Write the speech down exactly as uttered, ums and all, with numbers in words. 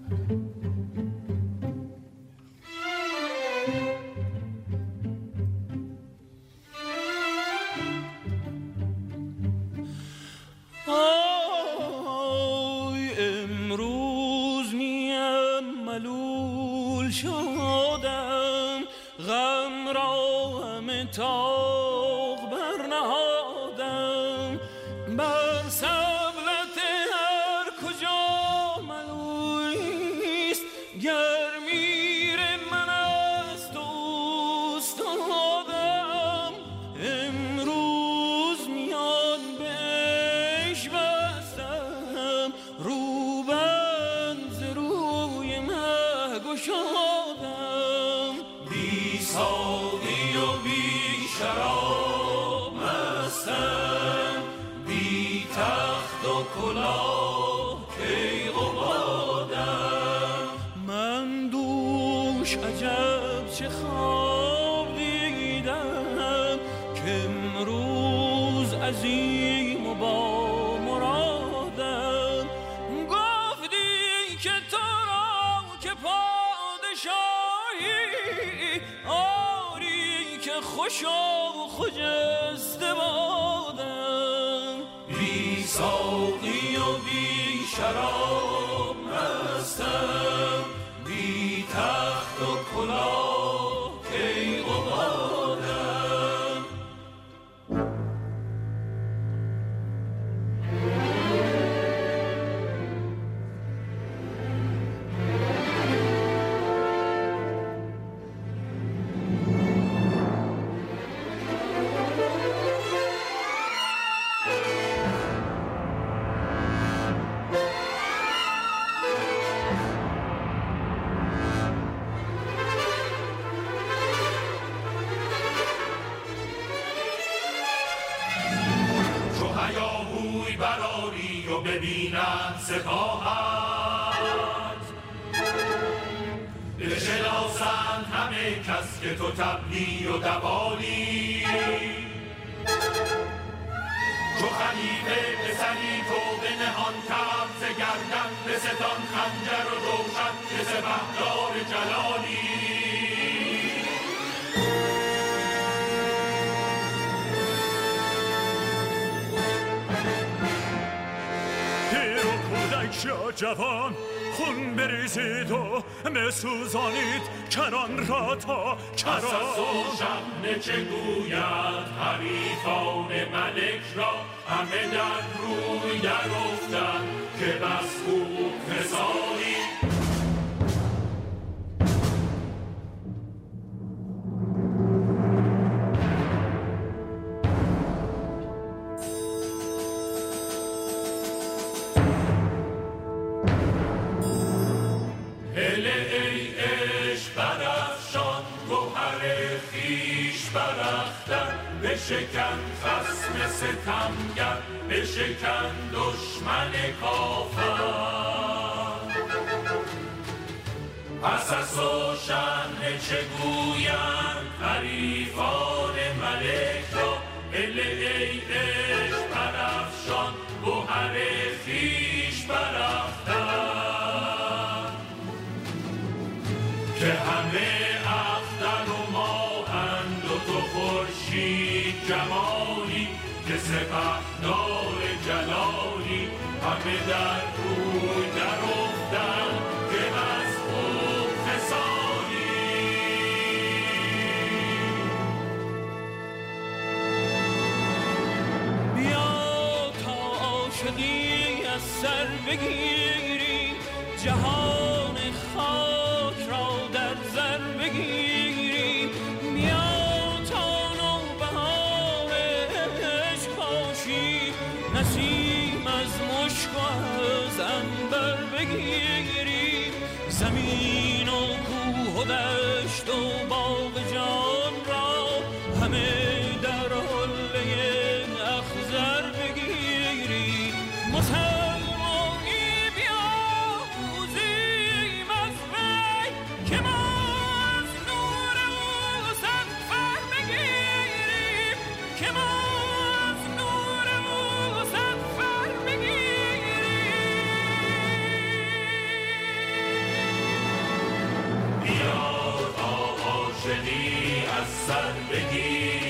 ببینند سپاهت بشناسند همه کس که تو تبلی و دوالی چو خلیفه پسری تو به نهان تبز گردن به ستان خنجر و روشن که سپهدار جلالی شا جوان خون بریزید و مسوزانید کران را تا کران. پس از او شمه چه گوید حریفان ملک را همه در روی در افتن که بس خوب مثالی بشکن خصم ستمگر بشکن دشمن کافر پس از روشن چه گویند حریفان ملک را اله ای عشق برافشان گوهر خویش برافکن که همه اختر و ماهند و تو خورشید جمالی که سپهدار جلالی همه در روی در افتن که از خوب خصالی بیا تا عاشقی از سر بگیری جهان خاک را در زر بگیری بیا نسیم از مشک و از عنبر بگیری زمین و کوه و دشت و باغ جان را همه در حله اخضر بگیری مسلمانی بیا کوزیم از وی که ما از نور او سفر بگیریم که ما سر بگیر